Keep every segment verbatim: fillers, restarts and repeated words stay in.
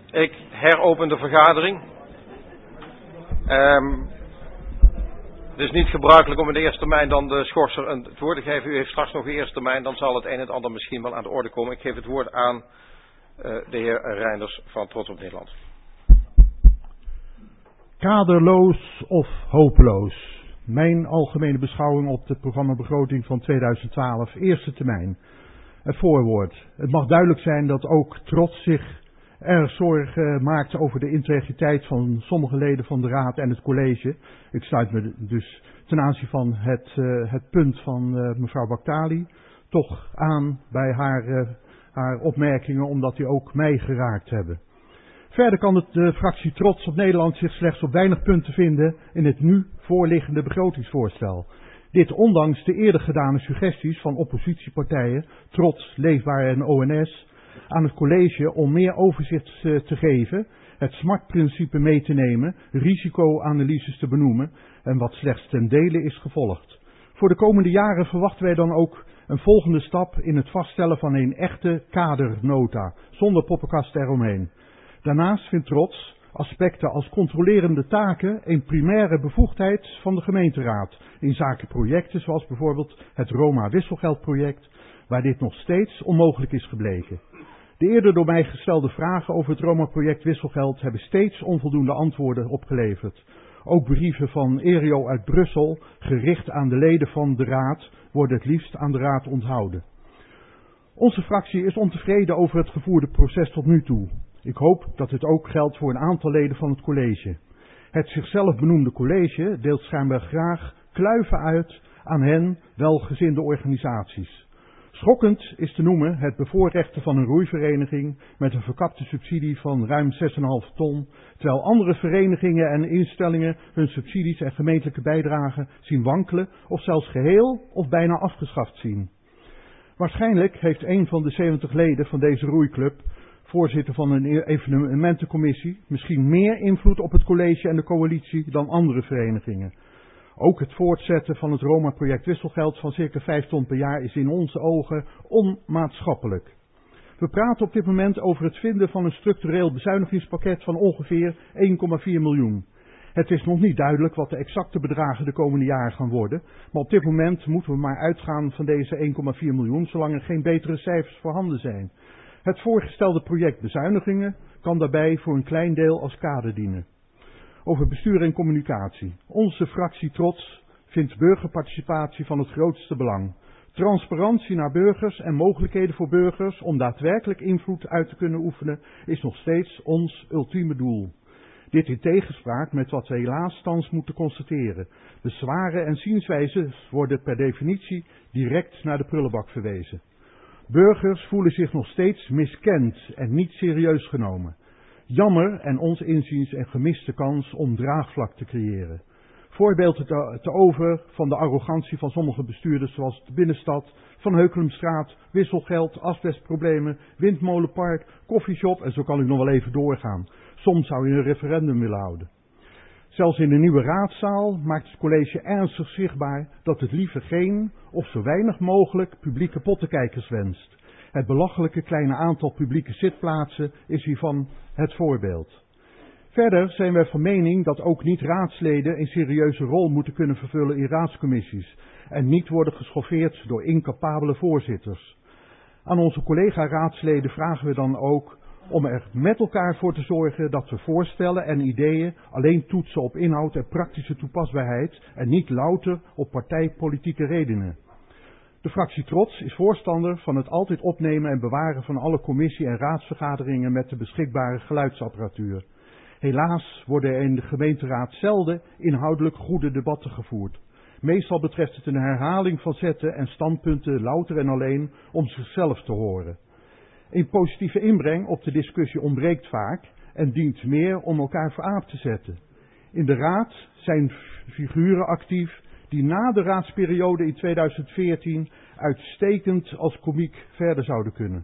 Ik heropen de vergadering. Um, het is niet gebruikelijk om in de eerste termijn dan de schorser een, het woord te geven. U heeft straks nog de eerste termijn, dan zal het een en het ander misschien wel aan de orde komen. Ik geef het woord aan uh, de heer Reinders van Trots op Nederland. Kaderloos of hopeloos. Mijn algemene beschouwing op het programmabegroting van tweeduizend twaalf, eerste termijn. Het voorwoord. Het mag duidelijk zijn dat ook Trots zich erg zorgen maakt over de integriteit van sommige leden van de Raad en het college. Ik sluit me dus ten aanzien van het, uh, het punt van uh, mevrouw Baktali toch aan bij haar, uh, haar opmerkingen, omdat die ook mij geraakt hebben. Verder kan het de fractie Trots op Nederland zich slechts op weinig punten vinden in het nu voorliggende begrotingsvoorstel. Dit ondanks de eerder gedane suggesties van oppositiepartijen, Trots, Leefbaar en O N S, aan het college om meer overzicht te geven, het SMART-principe mee te nemen, risicoanalyses te benoemen en wat slechts ten dele is gevolgd. Voor de komende jaren verwachten wij dan ook een volgende stap in het vaststellen van een echte kadernota, zonder poppenkast eromheen. Daarnaast vindt Trots aspecten als controlerende taken een primaire bevoegdheid van de gemeenteraad in zaken projecten zoals bijvoorbeeld het Roma wisselgeldproject, waar dit nog steeds onmogelijk is gebleken. De eerder door mij gestelde vragen over het Roma-project wisselgeld hebben steeds onvoldoende antwoorden opgeleverd. Ook brieven van Erio uit Brussel, gericht aan de leden van de raad, worden het liefst aan de raad onthouden. Onze fractie is ontevreden over het gevoerde proces tot nu toe. Ik hoop dat dit ook geldt voor een aantal leden van het college. Het zichzelf benoemde college deelt schijnbaar graag kluiven uit aan hen welgezinde organisaties. Schokkend is te noemen het bevoorrechten van een roeivereniging met een verkapte subsidie van ruim zes komma vijf ton, terwijl andere verenigingen en instellingen hun subsidies en gemeentelijke bijdragen zien wankelen of zelfs geheel of bijna afgeschaft zien. Waarschijnlijk heeft een van de zeventig leden van deze roeiclub, voorzitter van een evenementencommissie, misschien meer invloed op het college en de coalitie dan andere verenigingen. Ook het voortzetten van het Roma-project wisselgeld van circa vijf ton per jaar is in onze ogen onmaatschappelijk. We praten op dit moment over het vinden van een structureel bezuinigingspakket van ongeveer één komma vier miljoen. Het is nog niet duidelijk wat de exacte bedragen de komende jaren gaan worden, maar op dit moment moeten we maar uitgaan van deze één komma vier miljoen, zolang er geen betere cijfers voorhanden zijn. Het voorgestelde project bezuinigingen kan daarbij voor een klein deel als kader dienen. Over bestuur en communicatie. Onze fractie Trots vindt burgerparticipatie van het grootste belang. Transparantie naar burgers en mogelijkheden voor burgers om daadwerkelijk invloed uit te kunnen oefenen is nog steeds ons ultieme doel. Dit in tegenspraak met wat we helaas thans moeten constateren. Bezwaren en zienswijzen worden per definitie direct naar de prullenbak verwezen. Burgers voelen zich nog steeds miskend en niet serieus genomen. Jammer en ons inziens een gemiste kans om draagvlak te creëren. Voorbeelden te, te over van de arrogantie van sommige bestuurders zoals de Binnenstad, Van Heukelumstraat, wisselgeld, asbestproblemen, Windmolenpark, koffieshop en zo kan ik nog wel even doorgaan. Soms zou je een referendum willen houden. Zelfs in de nieuwe raadzaal maakt het college ernstig zichtbaar dat het liever geen of zo weinig mogelijk publieke pottenkijkers wenst. Het belachelijke kleine aantal publieke zitplaatsen is hiervan het voorbeeld. Verder zijn wij van mening dat ook niet-raadsleden een serieuze rol moeten kunnen vervullen in raadscommissies en niet worden geschoffeerd door incapabele voorzitters. Aan onze collega-raadsleden vragen we dan ook om er met elkaar voor te zorgen dat we voorstellen en ideeën alleen toetsen op inhoud en praktische toepasbaarheid en niet louter op partijpolitieke redenen. De fractie Trots is voorstander van het altijd opnemen en bewaren van alle commissie- en raadsvergaderingen met de beschikbare geluidsapparatuur. Helaas worden er in de gemeenteraad zelden inhoudelijk goede debatten gevoerd. Meestal betreft het een herhaling van zetten en standpunten louter en alleen om zichzelf te horen. Een positieve inbreng op de discussie ontbreekt vaak en dient meer om elkaar voor aap te zetten. In de raad zijn figuren actief die na de raadsperiode in tweeduizend veertien uitstekend als komiek verder zouden kunnen.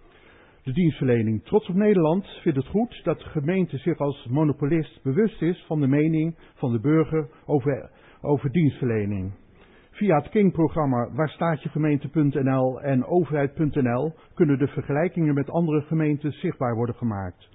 De dienstverlening. Trots op Nederland vindt het goed dat de gemeente zich als monopolist bewust is van de mening van de burger over, over dienstverlening. Via het King-programma waarstaatjegemeente punt n l en overheid punt n l kunnen de vergelijkingen met andere gemeenten zichtbaar worden gemaakt.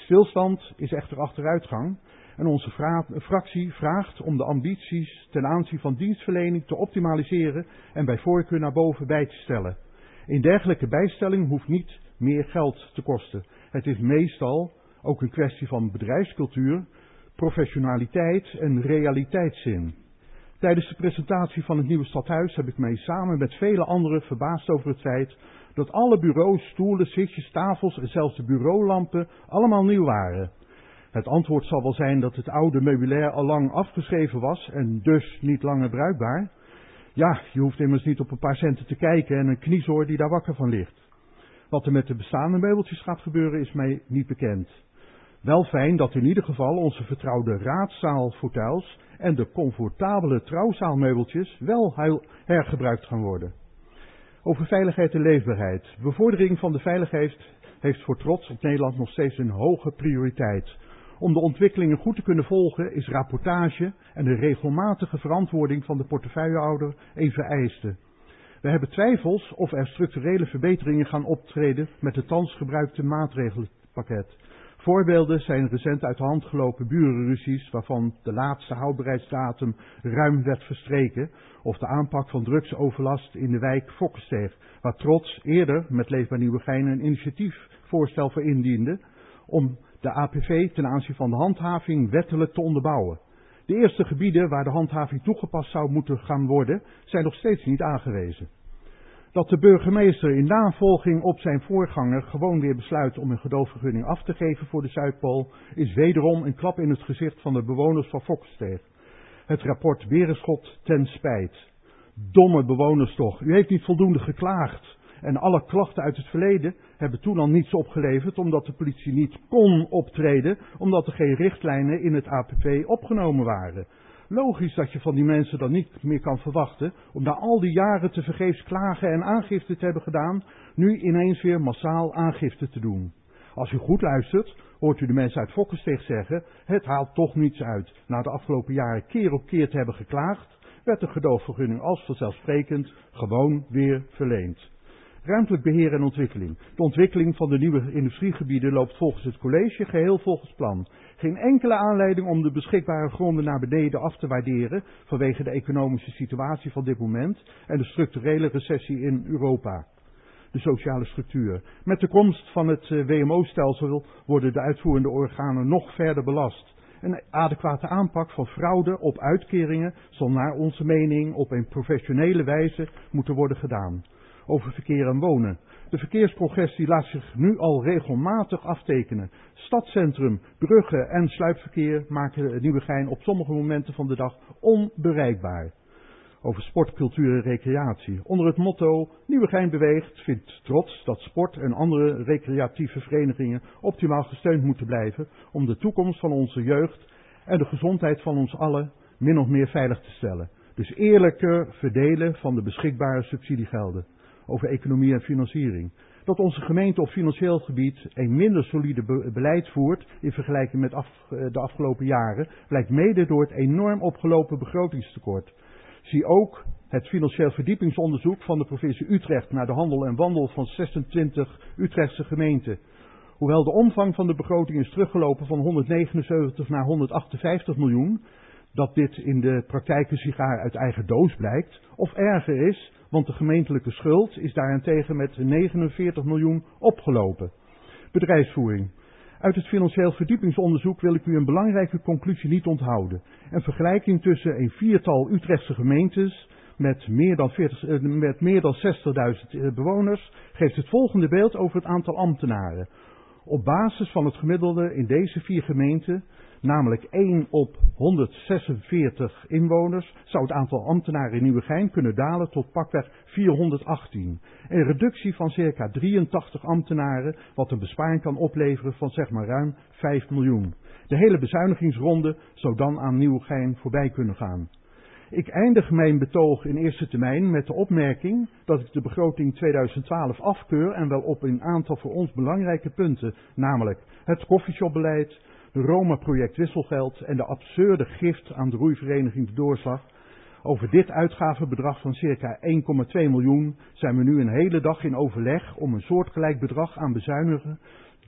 Stilstand is echter achteruitgang en onze vra- fractie vraagt om de ambities ten aanzien van dienstverlening te optimaliseren en bij voorkeur naar boven bij te stellen. Een dergelijke bijstelling hoeft niet meer geld te kosten. Het is meestal ook een kwestie van bedrijfscultuur, professionaliteit en realiteitszin. Tijdens de presentatie van het nieuwe stadhuis heb ik mij samen met vele anderen verbaasd over het feit dat alle bureaus, stoelen, zitjes, tafels en zelfs de bureaulampen allemaal nieuw waren. Het antwoord zal wel zijn dat het oude meubilair al lang afgeschreven was en dus niet langer bruikbaar. Ja, je hoeft immers niet op een paar centen te kijken en een kniezoor die daar wakker van ligt. Wat er met de bestaande meubeltjes gaat gebeuren is mij niet bekend. Wel fijn dat in ieder geval onze vertrouwde raadzaalfauteuils en de comfortabele trouwzaalmeubeltjes wel hergebruikt gaan worden. Over veiligheid en leefbaarheid. Bevordering van de veiligheid heeft voor Trots op Nederland nog steeds een hoge prioriteit. Om de ontwikkelingen goed te kunnen volgen is rapportage en de regelmatige verantwoording van de portefeuillehouder een vereiste. We hebben twijfels of er structurele verbeteringen gaan optreden met het thans gebruikte maatregelenpakket. Voorbeelden zijn recent uit de hand gelopen burenruzies waarvan de laatste houdbaarheidsdatum ruim werd verstreken, of de aanpak van drugsoverlast in de wijk Fokkesteeg, waar Trots eerder met Leefbaar Nieuwegein een initiatiefvoorstel voor indiende om de A P V ten aanzien van de handhaving wettelijk te onderbouwen. De eerste gebieden waar de handhaving toegepast zou moeten gaan worden, zijn nog steeds niet aangewezen. Dat de burgemeester in navolging op zijn voorganger gewoon weer besluit om een gedoogvergunning af te geven voor de Zuidpool, is wederom een klap in het gezicht van de bewoners van Fokkesteeg. Het rapport Berenschot ten spijt. Domme bewoners toch, u heeft niet voldoende geklaagd. En alle klachten uit het verleden hebben toen al niets opgeleverd omdat de politie niet kon optreden, omdat er geen richtlijnen in het A P V opgenomen waren. Logisch dat je van die mensen dan niet meer kan verwachten om na al die jaren te vergeefs klagen en aangifte te hebben gedaan, nu ineens weer massaal aangifte te doen. Als u goed luistert, hoort u de mensen uit Fokkesteeg zeggen, het haalt toch niets uit. Na de afgelopen jaren keer op keer te hebben geklaagd, werd de gedoogvergunning als vanzelfsprekend gewoon weer verleend. Ruimtelijk beheer en ontwikkeling. De ontwikkeling van de nieuwe industriegebieden loopt volgens het college geheel volgens plan. Geen enkele aanleiding om de beschikbare gronden naar beneden af te waarderen vanwege de economische situatie van dit moment en de structurele recessie in Europa. De sociale structuur. Met de komst van het W M O-stelsel worden de uitvoerende organen nog verder belast. Een adequate aanpak van fraude op uitkeringen zal naar onze mening op een professionele wijze moeten worden gedaan. Over verkeer en wonen. De verkeerscongestie laat zich nu al regelmatig aftekenen. Stadscentrum, bruggen en sluipverkeer maken Nieuwegein op sommige momenten van de dag onbereikbaar. Over sport, cultuur en recreatie. Onder het motto Nieuwegein beweegt vindt Trots dat sport en andere recreatieve verenigingen optimaal gesteund moeten blijven om de toekomst van onze jeugd en de gezondheid van ons allen min of meer veilig te stellen. Dus eerlijker verdelen van de beschikbare subsidiegelden. Over economie en financiering. Dat onze gemeente op financieel gebied een minder solide be- beleid voert in vergelijking met af, de afgelopen jaren, blijkt mede door het enorm opgelopen begrotingstekort. Zie ook het financieel verdiepingsonderzoek van de provincie Utrecht naar de handel en wandel van zesentwintig Utrechtse gemeenten. Hoewel de omvang van de begroting is teruggelopen van honderdnegenenzeventig naar honderdachtenvijftig miljoen, dat dit in de praktijk een sigaar uit eigen doos blijkt, of erger is, want de gemeentelijke schuld is daarentegen met negenenveertig miljoen opgelopen. Bedrijfsvoering. Uit het financieel verdiepingsonderzoek wil ik u een belangrijke conclusie niet onthouden. Een vergelijking tussen een viertal Utrechtse gemeentes met meer dan, veertig, met meer dan zestigduizend bewoners geeft het volgende beeld over het aantal ambtenaren. Op basis van het gemiddelde in deze vier gemeenten, namelijk één op honderdzesenveertig inwoners, zou het aantal ambtenaren in Nieuwegein kunnen dalen tot pakweg vierhonderdachttien. Een reductie van circa drieëntachtig ambtenaren, wat een besparing kan opleveren van zeg maar ruim vijf miljoen. De hele bezuinigingsronde zou dan aan Nieuwegein voorbij kunnen gaan. Ik eindig mijn betoog in eerste termijn met de opmerking dat ik de begroting tweeduizend twaalf afkeur en wel op een aantal voor ons belangrijke punten, namelijk het koffieshopbeleid, de Roma-project wisselgeld en de absurde gift aan de roeivereniging De Doorslag. Over dit uitgavenbedrag van circa één komma twee miljoen zijn we nu een hele dag in overleg om een soortgelijk bedrag aan bezuinigen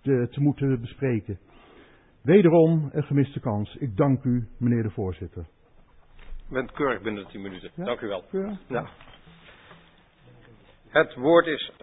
te, te moeten bespreken. Wederom een gemiste kans. Ik dank u, meneer de voorzitter. U bent keurig binnen de tien minuten. Ja? Dank u wel. Ja? Ja. Het woord is